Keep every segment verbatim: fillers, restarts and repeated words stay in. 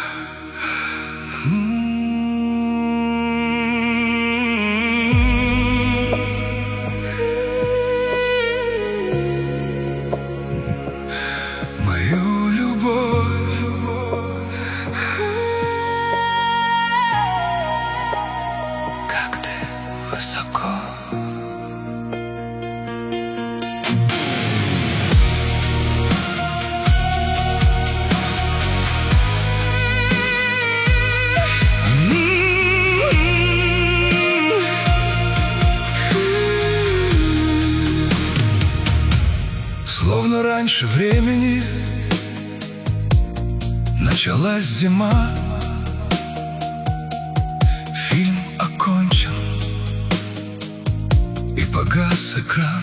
Мою любовь, как ты высоко. Словно раньше времени началась зима. Фильм окончен, и погас экран.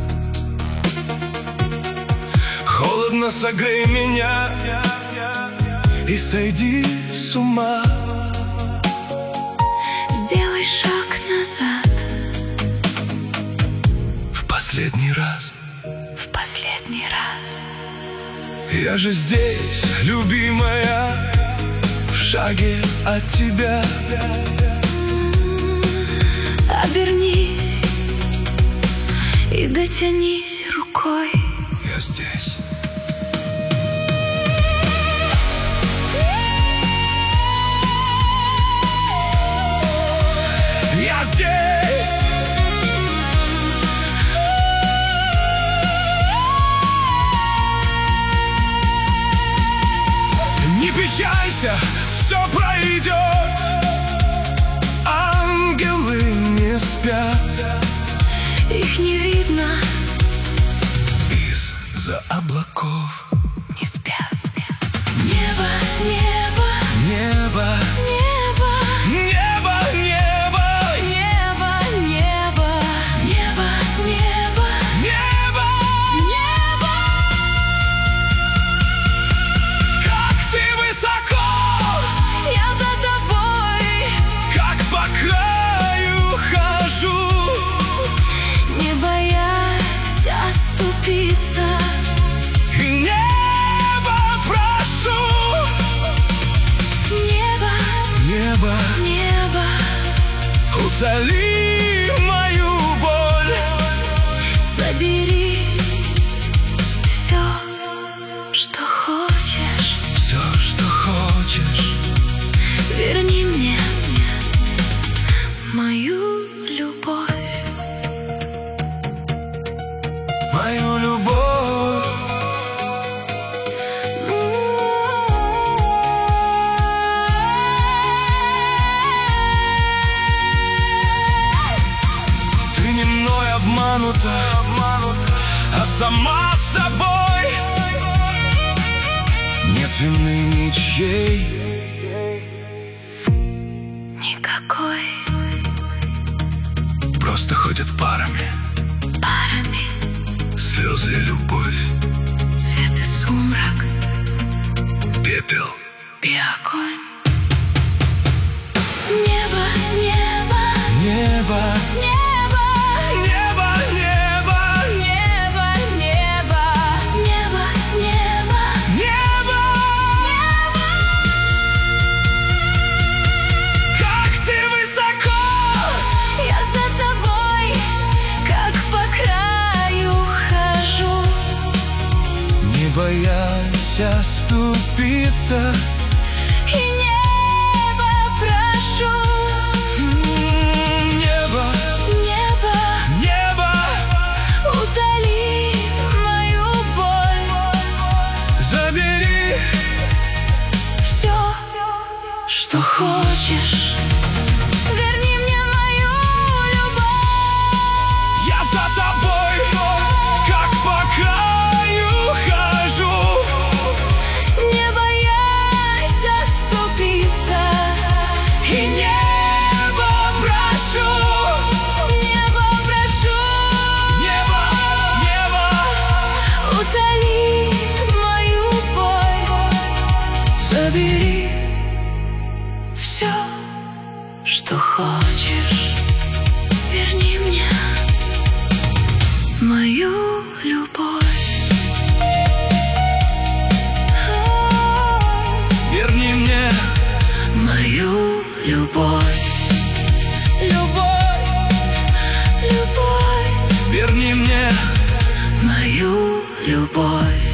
Холодно, согрей меня и сойди с ума. Сделай шаг назад. В последний раз. В последний раз. Я же здесь, любимая, в шаге от тебя. Обернись и дотянись рукой. Я здесь. Я здесь. Не печалься, все пройдет. Ангелы не спят. Их не видно Из-за облаков. не спят, спят. Небо, небо, Небо, небо, небо, небо, небо, небо, небо, небо, небо. небо. Как ты высоко, Я за тобой, как по краю хожу. не боясь оступиться. И небо прошу. Небо, Небо, небо, утоли мою боль. забери все, что хочешь. Все, что хочешь. Верни мне мою любовь. Мою любовь. Ты не мной обманута, а сама собой. Нет вины ничьей. Никакой. Просто ходят парами Парами слезы и любовь, свет и сумрак пепел. и огонь. Небо, небо, Небо, небо, небо, небо, небо, небо, небо, небо, небо. небо. Как ты высоко, Я за тобой, как по краю хожу. не боясь оступиться. И небо прошу. Небо, Небо, небо, утоли мою боль. забери Все, что хочешь. Верни мне мою любовь. я за тобой, как по краю хожу. Не боясь оступиться. любовь, любовь, любовь. Верни мне мою любовь.